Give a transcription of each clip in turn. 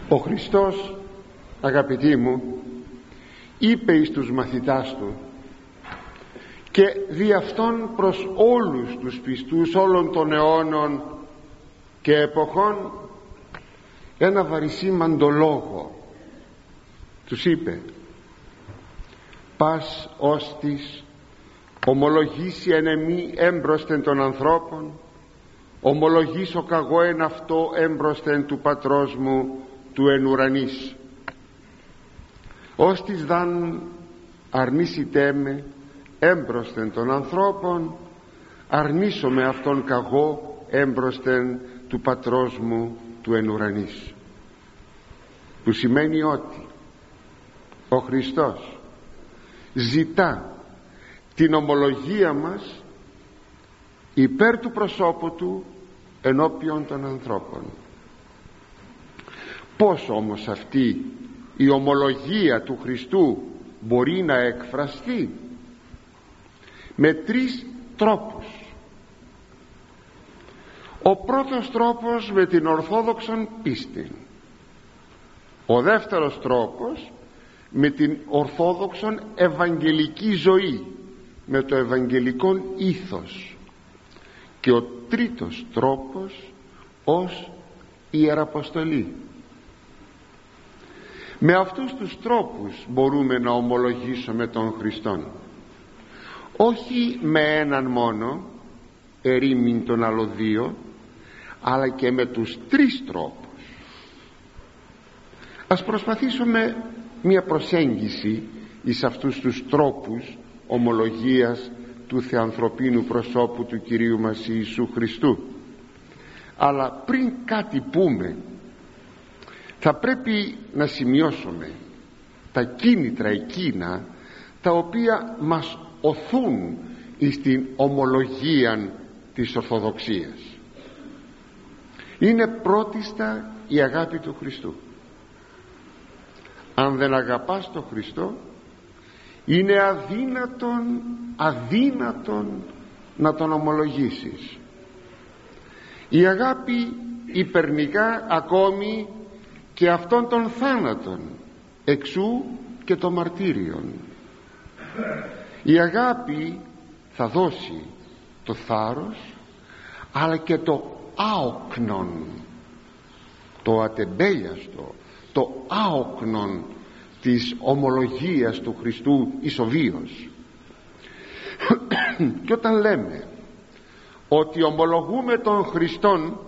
Ο Χριστός, αγαπητοί μου, είπε εις τους μαθητάς του και δι' αυτόν προς όλους τους πιστούς όλων των αιώνων και εποχών ένα βαρισίμαντο λόγο. Τους είπε: πας ώστις ομολογήσει εν εμή έμπροσθεν των ανθρώπων, ομολογήσω καγώ εν αυτό έμπροσθεν του πατρός μου του εν ουρανής. Ώστις δαν αρνήσητέ με έμπροσθεν των ανθρώπων, αρνήσομαι αυτόν καγώ έμπροσθεν του πατρός μου του εν ουρανής. Που σημαίνει ότι ο Χριστός ζητά την ομολογία μας υπέρ του προσώπου του ενώπιον των ανθρώπων. Πώς όμως αυτή η ομολογία του Χριστού μπορεί να εκφραστεί? Με τρεις τρόπους. Ο πρώτος τρόπος με την ορθόδοξον πίστη, ο δεύτερος τρόπος με την ορθόδοξον ευαγγελική ζωή, με το ευαγγελικό ήθος, και ο τρίτος τρόπος ως ιεραποστολή. Με αυτούς τους τρόπους μπορούμε να ομολογήσουμε τον Χριστόν, όχι με έναν μόνο, ερήμην τον αλλοδίο, αλλά και με τους τρεις τρόπους. Ας προσπαθήσουμε μια προσέγγιση εις αυτούς τους τρόπους ομολογίας του θεανθρωπίνου προσώπου του Κυρίου μας Ιησού Χριστού. Αλλά πριν κάτι πούμε, θα πρέπει να σημειώσουμε τα κίνητρα εκείνα τα οποία μας οθούν στην ομολογία της Ορθοδοξίας. Είναι πρώτιστα η αγάπη του Χριστού. Αν δεν αγαπάς τον Χριστό, είναι αδύνατον να τον ομολογήσεις. Η αγάπη υπερνικά ακόμη και αυτών των θάνατων, εξού και το μαρτύριον. Η αγάπη θα δώσει το θάρρος, αλλά και το άοκνον, το ατεμπέλιαστο, το άοκνον της ομολογίας του Χριστού ισοβίως. Και όταν λέμε ότι ομολογούμε τον Χριστόν,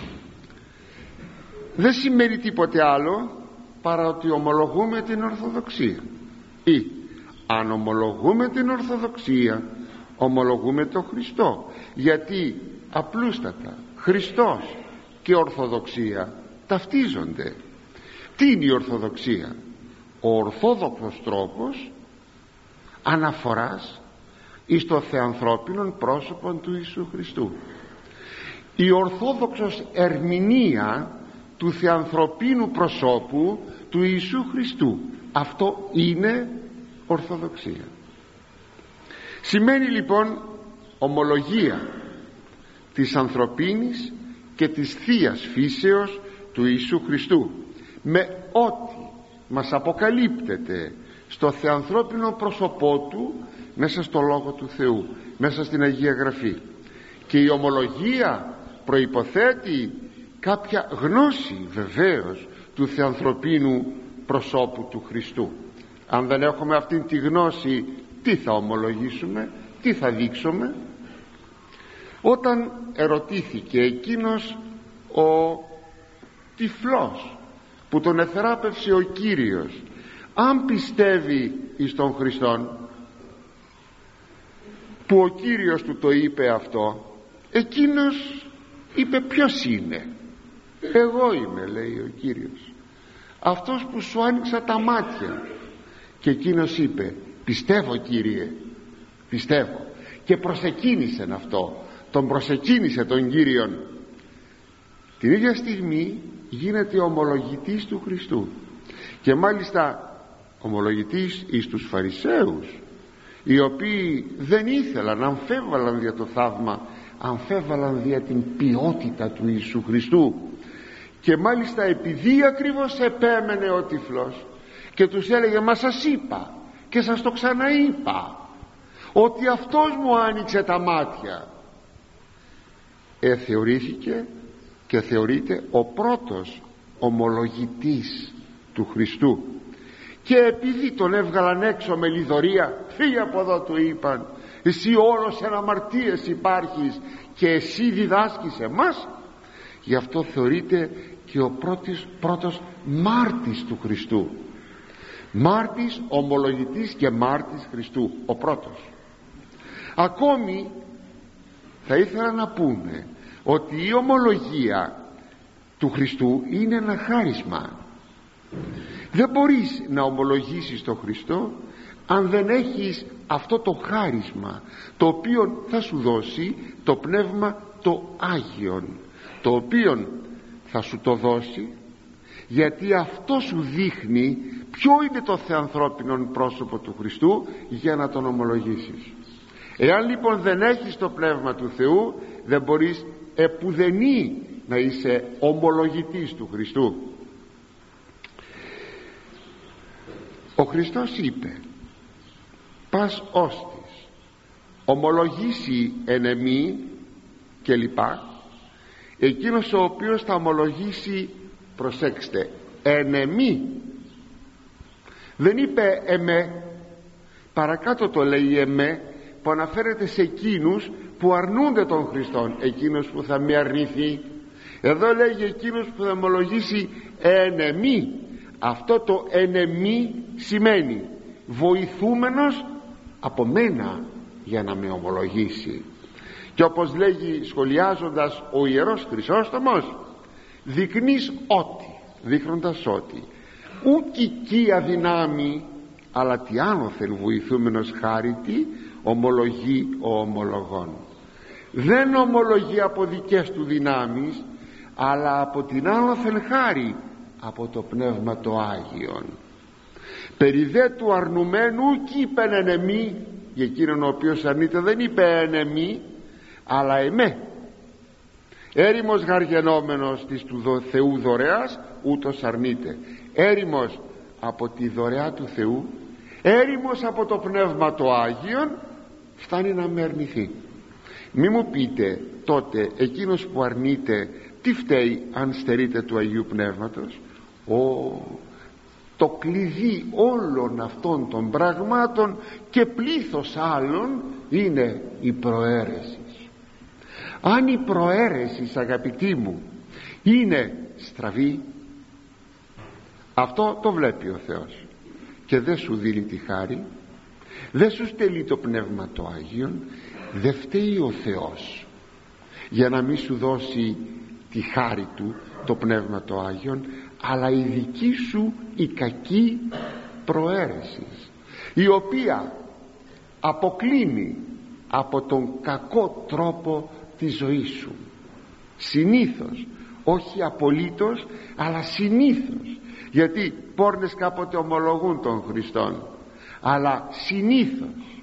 δεν σημαίνει τίποτε άλλο παρά ότι ομολογούμε την Ορθοδοξία. Ή αν ομολογούμε την Ορθοδοξία, ομολογούμε τον Χριστό, γιατί απλούστατα Χριστός και Ορθοδοξία ταυτίζονται. Τι είναι η Ορθοδοξία? Ο ορθόδοξος τρόπος αναφοράς εις το θεανθρώπινον πρόσωπον του Ιησού Χριστού. Η ορθόδοξος ερμηνεία του θεανθρωπίνου προσώπου του Ιησού Χριστού. Αυτό είναι Ορθοδοξία. Σημαίνει λοιπόν ομολογία της ανθρωπίνης και της θείας φύσεως του Ιησού Χριστού, με ό,τι μας αποκαλύπτεται στο θεανθρώπινο πρόσωπό του μέσα στο Λόγο του Θεού, μέσα στην Αγία Γραφή. Και η ομολογία προϋποθέτει κάποια γνώση βεβαίως του θεανθρωπίνου προσώπου του Χριστού. Αν δεν έχουμε αυτήν τη γνώση, τι θα ομολογήσουμε, τι θα δείξουμε? Όταν ερωτήθηκε εκείνος ο τυφλός που τον εθεράπευσε ο Κύριος, αν πιστεύει εις τον Χριστόν, που ο Κύριος του το είπε αυτό, εκείνος είπε: ποιος είναι? Εγώ είμαι, λέει ο Κύριος, αυτός που σου άνοιξα τα μάτια. Και εκείνος είπε: πιστεύω, Κύριε, πιστεύω. Και προσεκίνησε αυτό, τον προσεκίνησε τον Κύριον. Την ίδια στιγμή γίνεται ομολογητής του Χριστού, και μάλιστα ομολογητής εις τους Φαρισαίους, οι οποίοι δεν ήθελαν, αμφέβαλαν δια το θαύμα, αμφέβαλαν δια την ποιότητα του Ιησού Χριστού, Και μάλιστα επειδή ακριβώς επέμενε ο τυφλός και τους έλεγε, μα σας είπα και σας το ξαναείπα ότι αυτός μου άνοιξε τα μάτια, θεωρήθηκε και θεωρείται ο πρώτος ομολογητής του Χριστού. Και επειδή τον έβγαλαν έξω με λιδωρία, φύγε από εδώ, του είπαν, εσύ όλος εν αμαρτίες υπάρχεις και εσύ διδάσκεις εμάς, γι' αυτό θεωρείται και ο πρώτος μάρτης του Χριστού, μάρτης, ομολογητής και μάρτης Χριστού, ο πρώτος. Ακόμη θα ήθελα να πούμε ότι η ομολογία του Χριστού είναι ένα χάρισμα. Δεν μπορείς να ομολογήσεις τον Χριστό αν δεν έχεις αυτό το χάρισμα, το οποίο θα σου δώσει το Πνεύμα το Άγιον, το οποίο θα σου το δώσει γιατί αυτό σου δείχνει ποιο είναι το θεανθρώπινο πρόσωπο του Χριστού για να τον ομολογήσεις. Εάν λοιπόν δεν έχεις το Πνεύμα του Θεού, δεν μπορείς επουδενή να είσαι ομολογητής του Χριστού. Ο Χριστός είπε, πας όστις ομολογήσει εν εμή και λοιπά, εκείνος ο οποίος θα ομολογήσει, προσέξτε, εν εμή, δεν είπε εμέ, παρακάτω το λέει εμέ, που αναφέρεται σε εκείνους που αρνούνται τον Χριστόν, εκείνος που θα με αρνηθεί. Εδώ λέγει εκείνος που θα ομολογήσει εν εμή. Αυτό το εν εμή σημαίνει βοηθούμενος από μένα για να με ομολογήσει. Και όπως λέγει σχολιάζοντας ο Ιερός Χρυσόστομος, δεικνύεις ότι, δείχνοντας ότι ουκ οικία δυνάμει, αλλά τι άνωθεν βοηθούμενος χάριτι ομολογεί ο ομολογών. Δεν ομολογεί από δικές του δυνάμεις, αλλά από την άνωθεν χάρη, από το Πνεύμα το Άγιον. Περί δε του αρνουμένου κι είπεν εν εμή, για εκείνον ο οποίος αρνείται δεν είπε εν εμή, αλλά εμέ. Έρημος γαργενόμενος της του Θεού δωρεάς, ούτως αρνείται. Έρημος από τη δωρεά του Θεού, έρημος από το Πνεύμα το Άγιον, φτάνει να με αρνηθεί. Μη μου πείτε τότε εκείνος που αρνείται τι φταίει αν στερείται του Αγίου Πνεύματος. Το κλειδί όλων αυτών των πραγμάτων και πλήθος άλλων είναι η προαίρεση. Αν η προαίρεση, αγαπητοί μου, είναι στραβή, αυτό το βλέπει ο Θεός και δεν σου δίνει τη χάρη, δεν σου στελεί το Πνεύμα το Άγιον. Δεν φταίει ο Θεός για να μην σου δώσει τη χάρη του, το Πνεύμα το Άγιον, αλλά η δική σου η κακή προαίρεση, η οποία αποκλίνει από τον κακό τρόπο της ζωής σου. Συνήθως, όχι απολύτως, αλλά συνήθως, γιατί πόρνες κάποτε ομολογούν τον Χριστόν, αλλά συνήθως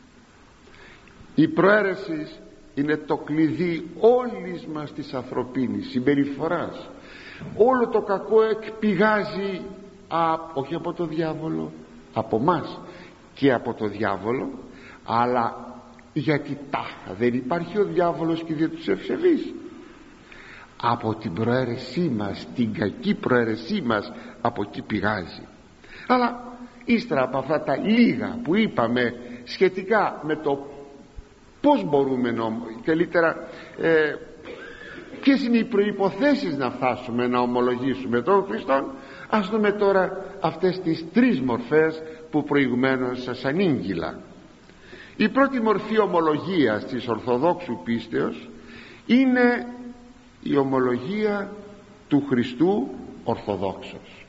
η προαίρεση είναι το κλειδί όλης μας της ανθρωπίνης συμπεριφοράς. Όλο το κακό εκπηγάζει όχι από το διάβολο, από μας και από το διάβολο, αλλά γιατί τάχα δεν υπάρχει ο διάβολος και δεν τους ευσεβείς, από την προαίρεσή μας, την κακή προαίρεσή μας, από εκεί πηγάζει. Αλλά ύστερα από αυτά τα λίγα που είπαμε σχετικά με το πώς μπορούμε καλύτερα ποιες είναι οι προϋποθέσεις να φτάσουμε να ομολογήσουμε τον Χριστόν, ας δούμε τώρα αυτές τις τρεις μορφές που προηγουμένως σας ανήγγειλα. Η πρώτη μορφή ομολογίας της Ορθοδόξου πίστεως είναι η ομολογία του Χριστού Ορθοδόξος,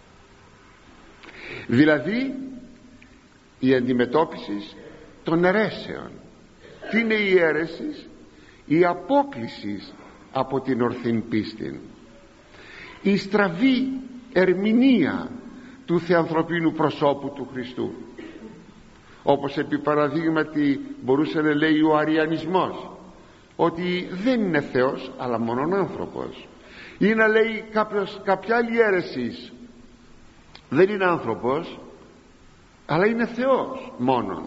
δηλαδή η αντιμετώπιση των αιρέσεων. Τι είναι η αίρεση? Η απόκλιση από την ορθήν πίστη, η στραβή ερμηνεία του θεανθρωπίνου προσώπου του Χριστού, όπως επί παραδείγματι μπορούσε να λέει ο αριανισμός, ότι δεν είναι Θεός αλλά μόνον άνθρωπος, ή να λέει κάποια άλλη αίρεση, δεν είναι άνθρωπος αλλά είναι Θεός μόνον,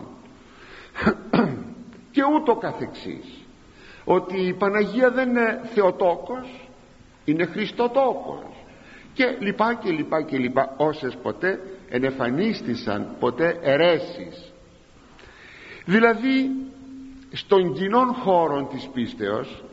και ούτω καθεξής, ότι η Παναγία δεν είναι Θεοτόκος, είναι Χριστοτόκος, και λοιπά και λοιπά και λοιπά, όσες ποτέ ενεφανίστησαν ποτέ αιρέσεις. Δηλαδή στον κοινών χώρο της πίστεως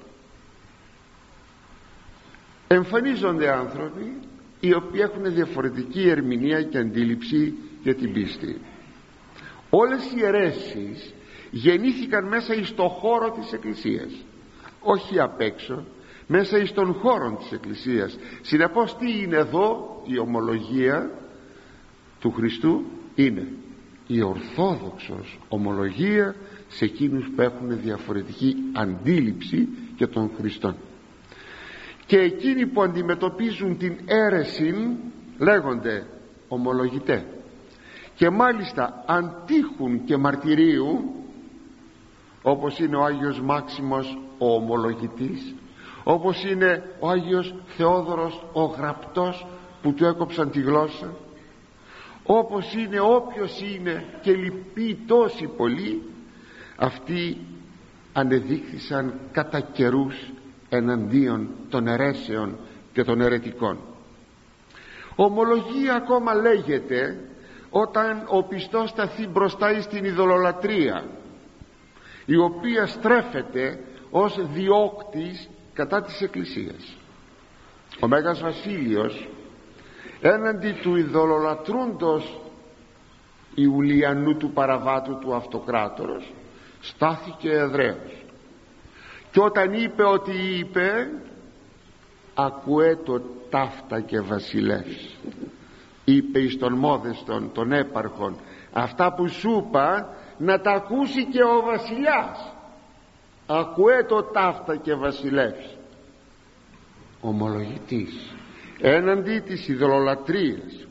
εμφανίζονται άνθρωποι οι οποίοι έχουν διαφορετική ερμηνεία και αντίληψη για την πίστη. Όλες οι αιρέσεις γεννήθηκαν μέσα εις το χώρο της Εκκλησίας, όχι απ' έξω, μέσα εις τον χώρο της Εκκλησίας. Συνεπώς τι είναι εδώ? Η ομολογία του Χριστού είναι η ορθόδοξος ομολογία σε εκείνους που έχουν διαφορετική αντίληψη για τον Χριστόν, και εκείνοι που αντιμετωπίζουν την αίρεση λέγονται ομολογητέ, και μάλιστα αντίχουν και μαρτυρίου, όπως είναι ο Άγιος Μάξιμος ο ομολογητής, όπως είναι ο Άγιος Θεόδωρος ο γραπτός που του έκοψαν τη γλώσσα, όπως είναι όποιος είναι και λοιποί τόσοι πολλοί. Αυτοί ανεδείχθησαν κατά καιρούς εναντίον των αιρέσεων και των αιρετικών. Ομολογία ακόμα λέγεται όταν ο πιστός σταθεί μπροστά στην ειδωλολατρία, η οποία στρέφεται ως διώκτης κατά της Εκκλησίας. Ο Μέγας Βασίλειος έναντι του ειδωλολατρούντος Ιουλιανού του Παραβάτου του Αυτοκράτορος στάθηκε εδραίος, και όταν είπε ότι είπε, ακουέ το ταύτα και βασιλεύς, είπε εις τον Μόδεστον τον έπαρχον, αυτά που σου είπα να τα ακούσει και ο βασιλιάς, ακουέ το ταύτα και βασιλεύς. Ομολογητής έναντι της ειδωλολατρίας.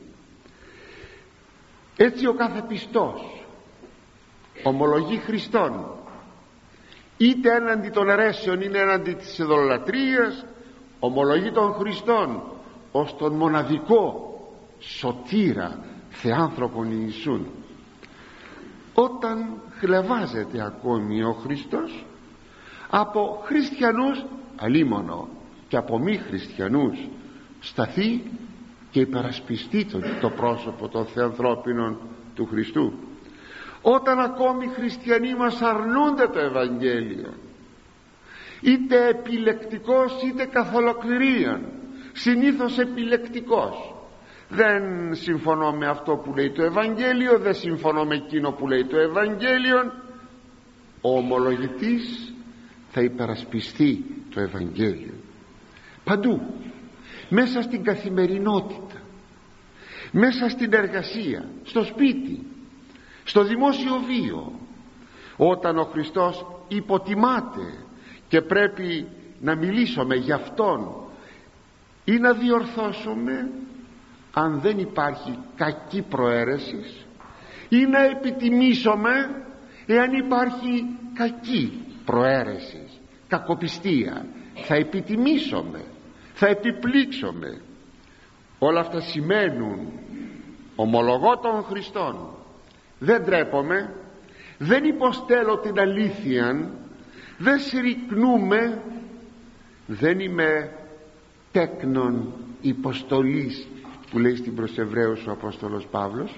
Έτσι ο κάθε πιστός ομολογεί Χριστόν, είτε έναντι των αιρέσεων είτε έναντι της ειδωλολατρίας, ομολογεί τον Χριστόν ως τον μοναδικό σωτήρα Θεάνθρωπον Ιησούν. Όταν χλευάζεται ακόμη ο Χριστός από χριστιανούς αλίμονο και από μη χριστιανούς, σταθεί και υπερασπιστεί το πρόσωπο των θεανθρώπινων του Χριστού. Όταν ακόμη οι χριστιανοί μας αρνούνται το Ευαγγέλιο, είτε επιλεκτικός είτε καθ' ολοκληρίαν, συνήθως επιλεκτικός, δεν συμφωνώ με αυτό που λέει το Ευαγγέλιο, δεν συμφωνώ με εκείνο που λέει το Ευαγγέλιο, ο ομολογητής θα υπερασπιστεί το Ευαγγέλιο παντού, μέσα στην καθημερινότητα, μέσα στην εργασία, στο σπίτι, στο δημόσιο βίο. Όταν ο Χριστός υποτιμάται και πρέπει να μιλήσουμε για Αυτόν ή να διορθώσουμε αν δεν υπάρχει κακή προαίρεση, ή να επιτιμήσουμε εάν υπάρχει κακή προαίρεση, κακοπιστία, θα επιτιμήσουμε, θα επιπλήξουμε. Όλα αυτά σημαίνουν ομολογώ τον Χριστόν, δεν τρέπομαι, δεν υποστέλω την αλήθεια, δεν συρρυκνούμε, δεν είμαι τέκνον υποστολής που λέει στην προς Εβραίους ο Απόστολος Παύλος.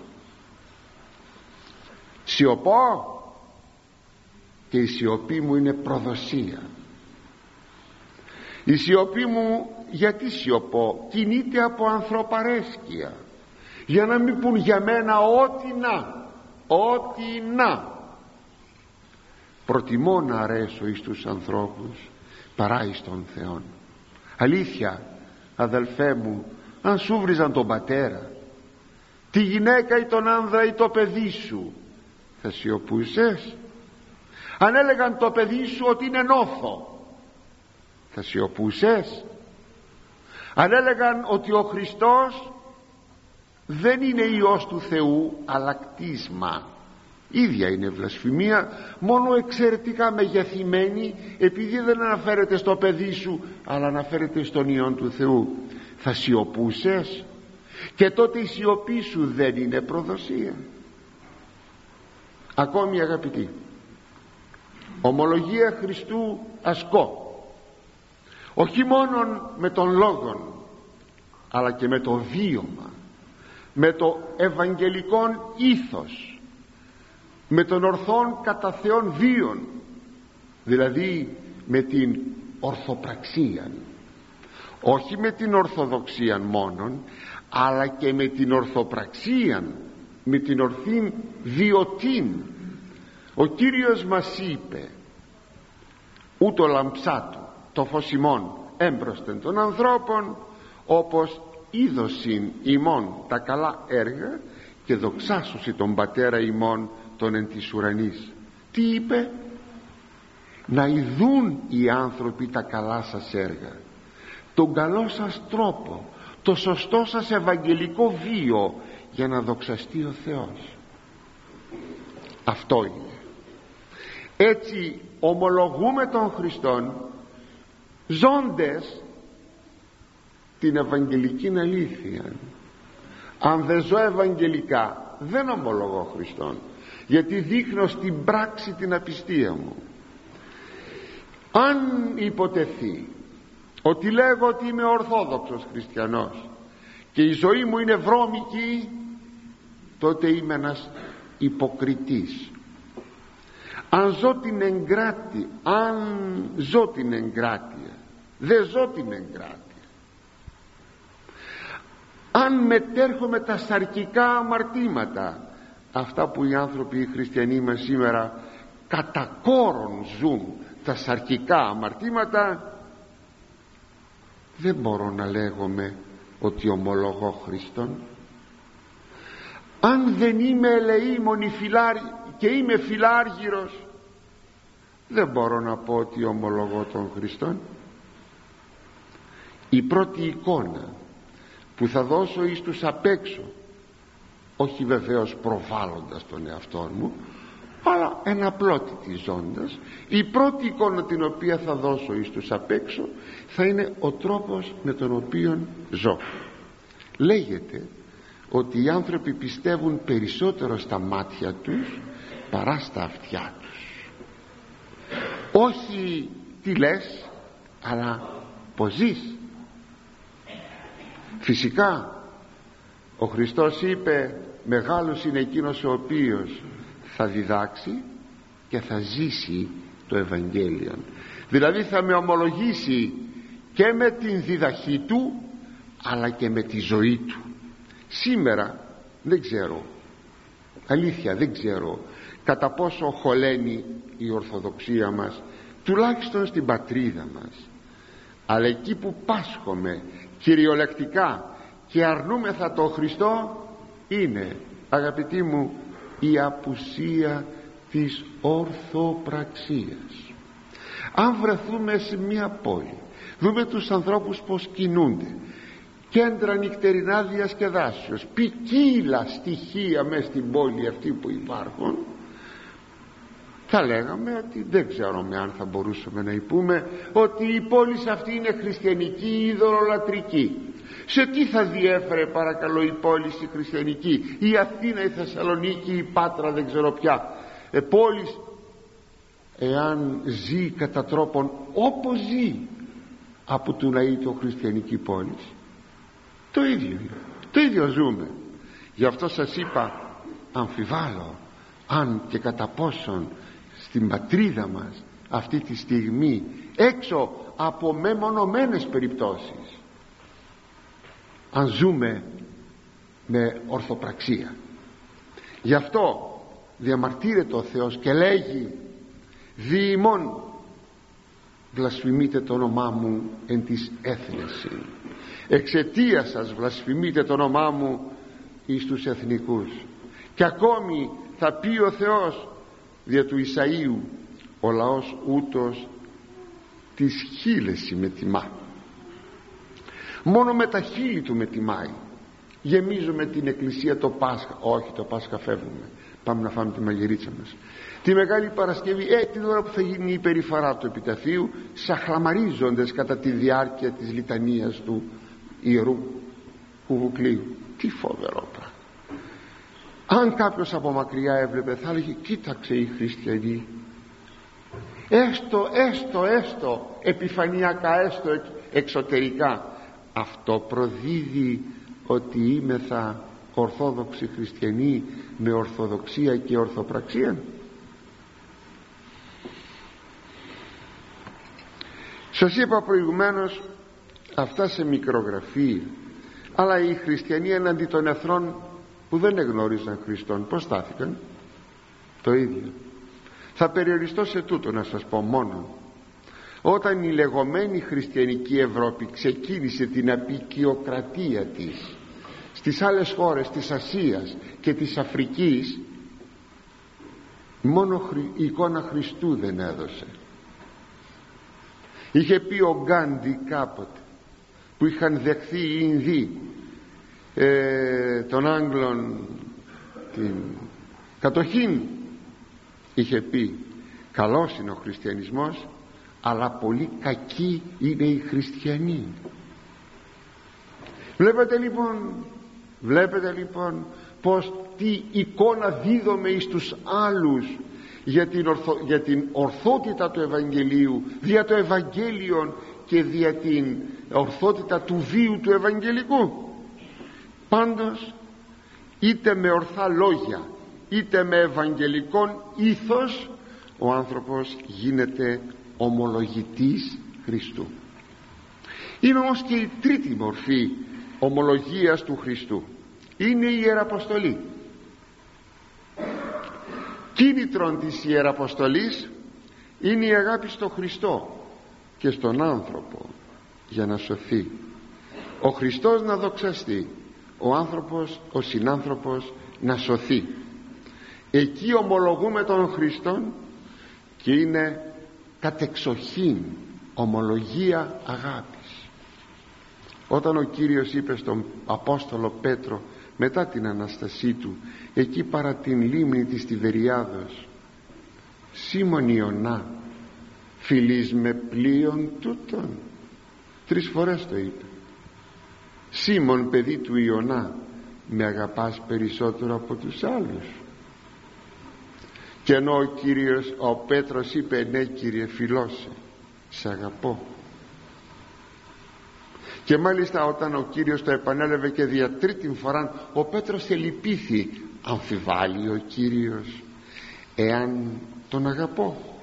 Σιωπώ και η σιωπή μου είναι προδοσία. Η σιωπή μου, γιατί σιωπώ? Κινείται από ανθρωπαρέσκεια, για να μην πουν για μένα ό,τι να. Προτιμώ να αρέσω εις τους ανθρώπους παρά εις τον Θεόν. Αλήθεια, αδελφέ μου, αν σου βριζαν τον πατέρα, τη γυναίκα ή τον άνδρα ή το παιδί σου, θα σιωπούσες? Αν έλεγαν το παιδί σου ότι είναι νόθο, θα σιωπούσες? Αν έλεγαν ότι ο Χριστός δεν είναι Υιός του Θεού αλλά κτίσμα, ίδια είναι βλασφημία, μόνο εξαιρετικά μεγεθυμένη, επειδή δεν αναφέρεται στο παιδί σου αλλά αναφέρεται στον Υιόν του Θεού. Θα σιωπούσες? Και τότε η σιωπή σου δεν είναι προδοσία? Ακόμη αγαπητοί, ομολογία Χριστού ασκώ, όχι μόνον με τον λόγον αλλά και με το βίωμα, με το ευαγγελικόν ήθος, με τον ορθόν κατά Θεόν βίον, δηλαδή με την ορθοπραξία, όχι με την ορθοδοξία μόνον, αλλά και με την ορθοπραξία, με την ορθήν βιωτήν. Ο Κύριος μας είπε, ούτω λαμψάτου το φως ημών έμπροσθεν των ανθρώπων, όπως είδωσιν ημών τα καλά έργα και δοξάσουσι τον Πατέρα ημών τον εν της ουρανής. Τι είπε? Να ειδούν οι άνθρωποι τα καλά σας έργα, τον καλό σας τρόπο, το σωστό σας ευαγγελικό βίο, για να δοξαστεί ο Θεός. Αυτό είναι. Έτσι ομολογούμε τον Χριστόν ζώντες την ευαγγελική αλήθεια. Αν δεν ζω ευαγγελικά δεν ομολογώ Χριστόν, γιατί δείχνω στην πράξη την απιστία μου. Αν υποτεθεί ότι λέγω ότι είμαι ορθόδοξος χριστιανός και η ζωή μου είναι βρώμικη, τότε είμαι ένας υποκριτής. Αν ζω την εγκράτεια, δεν ζω την εγκράτεια. Αν μετέρχομαι τα σαρκικά αμαρτήματα, αυτά που οι άνθρωποι οι χριστιανοί μας σήμερα κατά κόρον ζουν, τα σαρκικά αμαρτήματα, δεν μπορώ να λέγομαι ότι ομολογώ Χριστόν. Αν δεν είμαι ελεήμων και είμαι φιλάργυρος, δεν μπορώ να πω ότι ομολογώ τον Χριστόν. Η πρώτη εικόνα που θα δώσω εις τους απ' έξω, όχι βεβαίως προβάλλοντας τον εαυτό μου, αλλά εναπλότητη ζώντας, η πρώτη εικόνα την οποία θα δώσω εις τους απ' έξω θα είναι ο τρόπος με τον οποίο ζω. Λέγεται ότι οι άνθρωποι πιστεύουν περισσότερο στα μάτια τους παρά στα αυτιά τους. Όχι τι λες, αλλά πως ζεις. Φυσικά ο Χριστός είπε, μεγάλος είναι εκείνος ο οποίος θα διδάξει και θα ζήσει το Ευαγγέλιο, δηλαδή θα με ομολογήσει και με την διδαχή του αλλά και με τη ζωή του. Σήμερα δεν ξέρω, αλήθεια δεν ξέρω κατά πόσο χωλαίνει η Ορθοδοξία μας, τουλάχιστον στην πατρίδα μας, αλλά εκεί που πάσχομαι κυριολεκτικά και αρνούμεθα τον Χριστό, είναι, αγαπητοί μου, η απουσία της ορθοπραξίας. Αν βρεθούμε σε μια πόλη, δούμε τους ανθρώπους πως κινούνται, κέντρα νυχτερινά διασκεδάσεως, ποικίλα στοιχεία μες στην πόλη αυτή που υπάρχουν, θα λέγαμε ότι δεν ξέρουμε αν θα μπορούσαμε να πούμε ότι η πόλη αυτή είναι χριστιανική, ειδωλολατρική. Σε τι θα διέφερε παρακαλώ η πόλη η χριστιανική, η Αθήνα, η Θεσσαλονίκη, η Πάτρα, δεν ξέρω πια πόλεις, εάν ζει κατά τρόπον όπως ζει από του να είναι χριστιανική πόλη? Το ίδιο ζούμε. Γι' αυτό σας είπα, αμφιβάλλω αν και κατά πόσον στην πατρίδα μας αυτή τη στιγμή, έξω από μεμονωμένες περιπτώσεις, αν ζούμε με ορθοπραξία. Γι' αυτό διαμαρτύρεται ο Θεός και λέγει, δι' ημών βλασφημείτε το όνομά μου εν της έθνεσιν, εξαιτίας σας βλασφημείτε το όνομά μου εις τους εθνικούς. Και ακόμη θα πει ο Θεός δια του Ισαΐου, ο λαός ούτως τις χείλες με τιμά. Μόνο με τα χείλη του με τιμάει, Γεμίζουμε την εκκλησία το Πάσχα. Όχι, το Πάσχα φεύγουμε, πάμε να φάμε τη μαγειρίτσα μας. Τη Μεγάλη Παρασκευή, την ώρα που θα γίνει η περηφορά του επιταφείου, σαχλαμαρίζοντες κατά τη διάρκεια της λιτανίας του Ιερού Κουβουκλίου. Τι φοβερό πράγμα. Αν κάποιος από μακριά έβλεπε, θα έλεγε, κοίταξε οι χριστιανοί, έστω επιφανειακά, έστω εξωτερικά, αυτό προδίδει ότι είμεθα ορθόδοξοι χριστιανοί με ορθοδοξία και ορθοπραξία? Σας είπα προηγουμένως αυτά σε μικρογραφία, αλλά οι χριστιανοί εναντί των εθνών που δεν εγνώριζαν Χριστόν, πώς στάθηκαν? Το ίδιο. Θα περιοριστώ σε τούτο να σας πω μόνο. Όταν η λεγόμενη χριστιανική Ευρώπη ξεκίνησε την αποικιοκρατία της στις άλλες χώρες της Ασίας και της Αφρικής, μόνο η εικόνα Χριστού δεν έδωσε. Είχε πει ο Γκάντι κάποτε, που είχαν δεχθεί οι Ινδοί των Άγγλων την κατοχήν, είχε πει, καλός είναι ο χριστιανισμός, αλλά πολύ κακοί είναι οι χριστιανοί. Βλέπετε λοιπόν πως τι εικόνα δίδομαι εις τους άλλους για την ορθότητα του Ευαγγελίου, δια το Ευαγγέλιον και δια την ορθότητα του βίου του Ευαγγελικού. Πάντως, είτε με ορθά λόγια είτε με ευαγγελικόν ήθος, ο άνθρωπος γίνεται ομολογητής Χριστού. Είναι όμως και η τρίτη μορφή ομολογίας του Χριστού, είναι η Ιεραποστολή. Κίνητρον της Ιεραποστολής είναι η αγάπη στο Χριστό και στον άνθρωπο για να σωθεί, ο Χριστός να δοξαστεί, ο άνθρωπος, ο συνάνθρωπος να σωθεί. Εκεί ομολογούμε τον Χριστόν και είναι κατεξοχήν ομολογία αγάπης. Όταν ο Κύριος είπε στον Απόστολο Πέτρο μετά την Αναστασή του, εκεί παρά την λίμνη της Τιβεριάδος, Σίμων Ιωνά, φιλείς με πλοίον τούτον? 3 φορές το είπε. Σίμων παιδί του Ιωνά, με αγαπάς περισσότερο από τους άλλους? Και ενώ ο Πέτρος είπε, ναι Κύριε, φιλώσαι, σε αγαπώ. Και μάλιστα όταν ο Κύριος το επανέλαβε και δια τρίτη φορά, ο Πέτρος ελυπήθη. Αμφιβάλλει ο Κύριος εάν τον αγαπώ?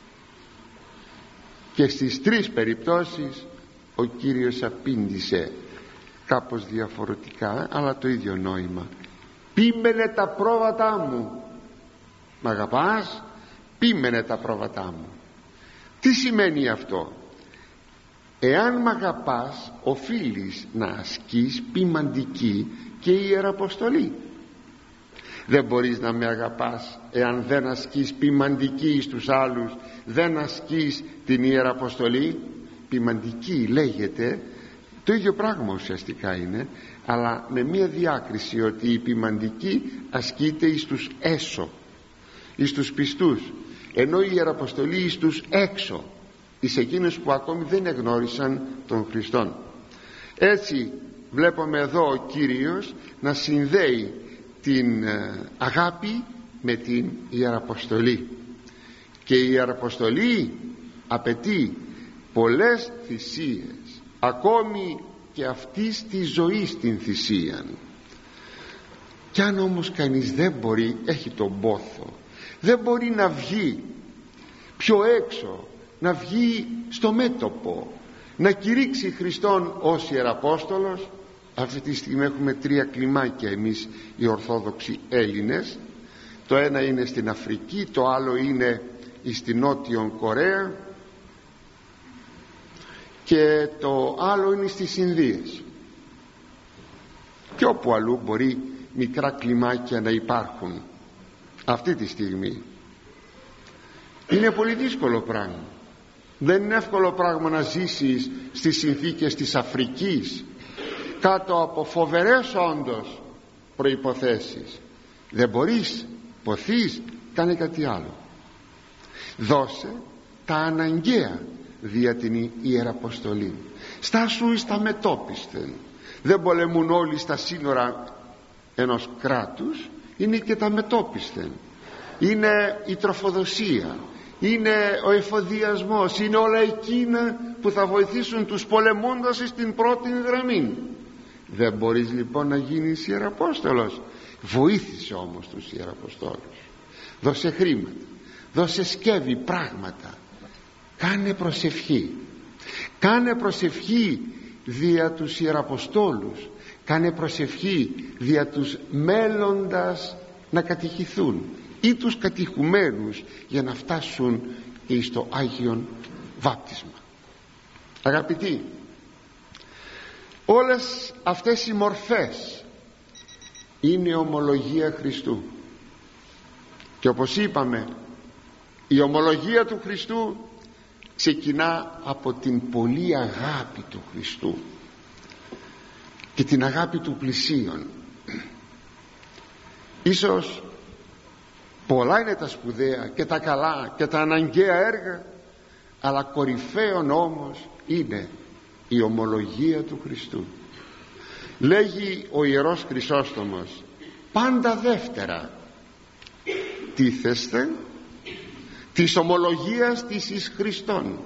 Και στις 3 περιπτώσεις ο Κύριος απήντησε κάπως διαφορετικά, αλλά το ίδιο νόημα. Πείμενε τα πρόβατά μου. Μ' αγαπάς? Πείμενε τα πρόβατά μου. Τι σημαίνει αυτό? Εάν μ' αγαπάς, οφείλεις να ασκείς ποιμαντική και ιεραποστολή. Δεν μπορείς να με αγαπάς εάν δεν ασκείς ποιμαντική στους άλλους, δεν ασκείς την ιεραποστολή. Ποιμαντική λέγεται, το ίδιο πράγμα ουσιαστικά είναι, αλλά με μία διάκριση, ότι η ποιμαντική ασκείται εις τους έσω, εις τους πιστούς, ενώ η ιεραποστολή εις τους έξω, εις εκείνους που ακόμη δεν εγνώρισαν τον Χριστόν. Έτσι βλέπουμε εδώ ο Κύριος να συνδέει την αγάπη με την ιεραποστολή, και η ιεραποστολή απαιτεί πολλές θυσίες, ακόμη και αυτής της ζωής την θυσίαν. Κι αν όμως κανείς δεν μπορεί, έχει τον πόθο, δεν μπορεί να βγει πιο έξω, να βγει στο μέτωπο, να κηρύξει Χριστόν ως Ιεραπόστολος. Αυτή τη στιγμή έχουμε 3 κλιμάκια εμείς οι Ορθόδοξοι Έλληνες. Το ένα είναι στην Αφρική, το άλλο είναι στην Νότιο Κορέα και το άλλο είναι στις Ινδίες. Και όπου αλλού μπορεί μικρά κλιμάκια να υπάρχουν αυτή τη στιγμή. Είναι πολύ δύσκολο πράγμα. Δεν είναι εύκολο πράγμα να ζήσεις στις συνθήκες της Αφρικής, κάτω από φοβερές όντως προϋποθέσεις. Δεν μπορείς, ποθείς, κάνε κάτι άλλο. Δώσε τα αναγκαία δια την Ιεραποστολή. Στάσου εις τα μετώπισθεν. Δεν πολεμούν όλοι στα σύνορα ενός κράτους, είναι και τα μετώπισθεν. Είναι η τροφοδοσία, είναι ο εφοδιασμός, είναι όλα εκείνα που θα βοηθήσουν τους πολεμώντας στην πρώτη γραμμή. Δεν μπορείς λοιπόν να γίνεις Ιεραπόστολος. Βοήθησε όμως τους Ιεραποστόλους. Δώσε χρήματα, δώσε σκεύη, πράγματα. Κάνε προσευχή. Κάνε προσευχή δια τους Ιεραποστόλους. Κάνε προσευχή δια τους μέλλοντας να κατηχηθούν ή τους κατηχουμένους για να φτάσουν εις το Άγιον Βάπτισμα. Αγαπητοί, όλες αυτές οι μορφές είναι ομολογία Χριστού. Και όπως είπαμε, η ομολογία του Χριστού ξεκινά από την πολλή αγάπη του Χριστού και την αγάπη του πλησίον. Ίσως πολλά είναι τα σπουδαία και τα καλά και τα αναγκαία έργα, αλλά κορυφαίον όμως είναι η ομολογία του Χριστού. Λέγει ο Ιερός Χρυσόστομος, πάντα δεύτερα τίθεστε της ομολογίας της εις Χριστόν.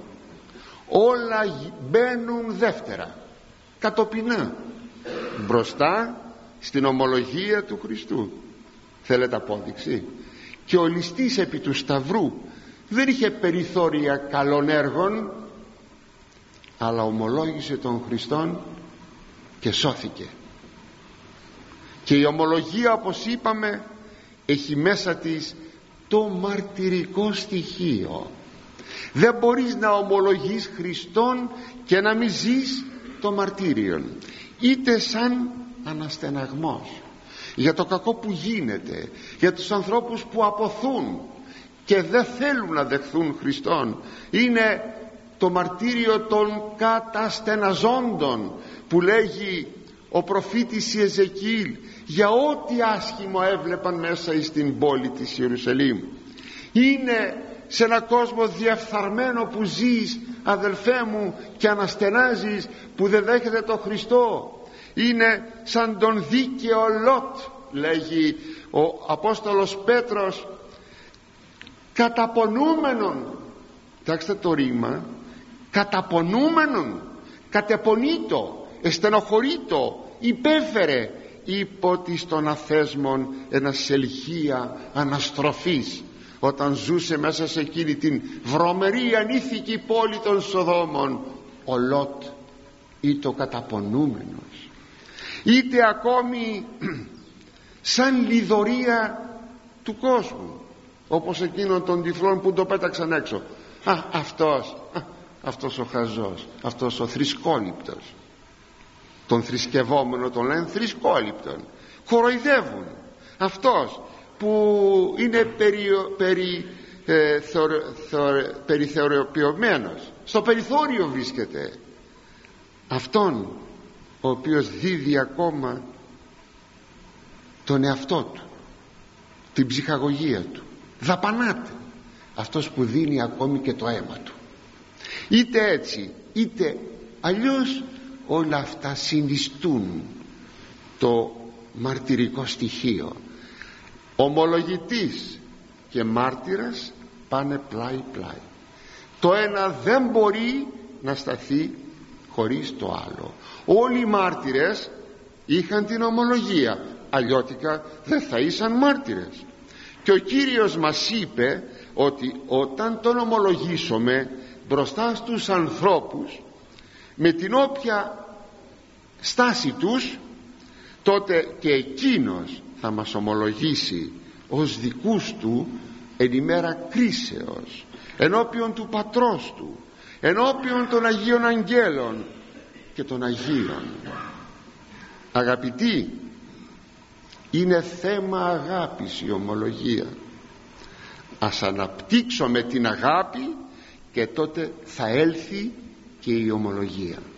Όλα μπαίνουν δεύτερα, κατοπινά, μπροστά στην ομολογία του Χριστού. Θέλετε απόδειξη? Και ο ληστής επί του σταυρού δεν είχε περιθώρια καλών έργων, αλλά ομολόγησε τον Χριστόν και σώθηκε. Και η ομολογία, όπως είπαμε, έχει μέσα της το μαρτυρικό στοιχείο. Δεν μπορείς να ομολογείς Χριστόν και να μην ζεις το μαρτύριον, είτε σαν αναστεναγμός για το κακό που γίνεται, για τους ανθρώπους που αποθούν και δεν θέλουν να δεχθούν Χριστόν. Είναι το μαρτύριο των καταστεναζόντων που λέγει ο προφήτης Ιεζεκίηλ για ό,τι άσχημο έβλεπαν μέσα στην πόλη της Ιερουσαλήμ. Είναι σε έναν κόσμο διαφθαρμένο που ζεις, αδελφέ μου, και αναστενάζεις, που δεν δέχεται τον Χριστό. Είναι σαν τον δίκαιο Λότ, λέγει ο Απόστολος Πέτρος, καταπονούμενον, κοιτάξτε το ρήμα, καταπονούμενον, κατεπονείτο, εστενοχωρείτο, υπέφερε υπό της των αθέσμων ένα σελχία αναστροφής, όταν ζούσε μέσα σε εκείνη την βρωμερή ανήθικη πόλη των Σοδόμων ο Λότ, είτε ο καταπονούμενος, είτε ακόμη σαν λιδωρία του κόσμου, όπως εκείνον των τυφλών που το πέταξαν έξω. Αυτός ο χαζός, αυτός ο θρησκόληπτος. Τον θρησκευόμενο τον λένε θρησκόληπτον, κοροϊδεύουν. Αυτός που είναι περιθωριοποιημένος, στο περιθώριο βρίσκεται, αυτόν ο οποίος δίδει ακόμα τον εαυτό του, την ψυχαγωγία του, δαπανάται, αυτός που δίνει ακόμη και το αίμα του. Είτε έτσι είτε αλλιώς, όλα αυτά συνιστούν το μαρτυρικό στοιχείο. Ομολογητής και μάρτυρας πάνε πλάι πλάι. Το ένα δεν μπορεί να σταθεί χωρίς το άλλο. Όλοι οι μάρτυρες είχαν την ομολογία, αλλιώτικα δεν θα ήσαν μάρτυρες. Και ο Κύριος μας είπε ότι όταν τον ομολογήσουμε μπροστά στους ανθρώπους, με την όποια στάση τους, τότε και εκείνος θα μας ομολογήσει ως δικούς του εν ημέρα κρίσεως, ενώπιον του Πατρός του, ενώπιον των Αγίων Αγγέλων και των Αγίων. Αγαπητοί, είναι θέμα αγάπης η ομολογία. Ας αναπτύξουμε την αγάπη και τότε θα έλθει και η ομολογία.